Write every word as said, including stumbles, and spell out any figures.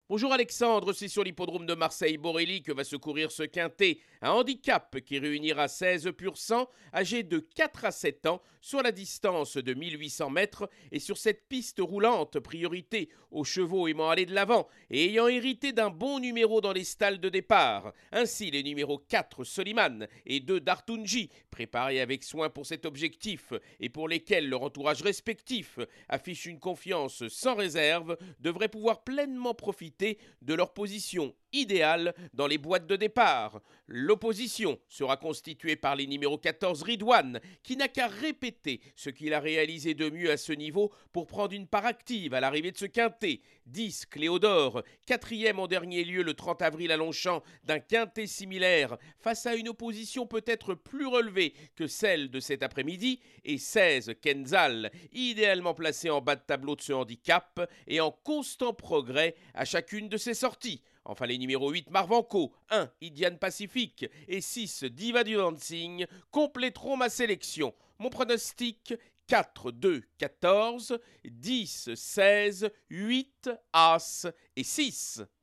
Bonjour Alexandre, c'est sur l'hippodrome de Marseille-Borelli que va se courir ce quintet. Un handicap qui réunira seize pur sang âgés de quatre à sept ans sur la distance de mille huit cents mètres et sur cette piste roulante, priorité aux chevaux aimant aller de l'avant et ayant hérité d'un bon numéro dans les stalles de départ. Ainsi les numéros quatre Soliman et deux Dartunji, préparés avec soin pour cet objectif et pour lesquels leur entourage respectif affiche une confiance sans réserve, devraient pouvoir pleinement profiter de leur position idéale dans les boîtes de départ. L'opposition sera constituée par les numéros quatorze Ridwan, qui n'a qu'à répéter ce qu'il a réalisé de mieux à ce niveau pour prendre une part active à l'arrivée de ce quintet. dix Cléodore, quatrième en dernier lieu le trente avril à Longchamp d'un quintet similaire face à une opposition peut-être plus relevée que celle de cet après-midi, et seize Kenzal, idéalement placé en bas de tableau de ce handicap et en constant progrès à chacune de ses sorties. Enfin, les numéros huit Marvanco, un Idiane Pacifique et six Diva du Dancing compléteront ma sélection. Mon pronostic quatre, deux, quatorze, dix, seize, huit, As et six.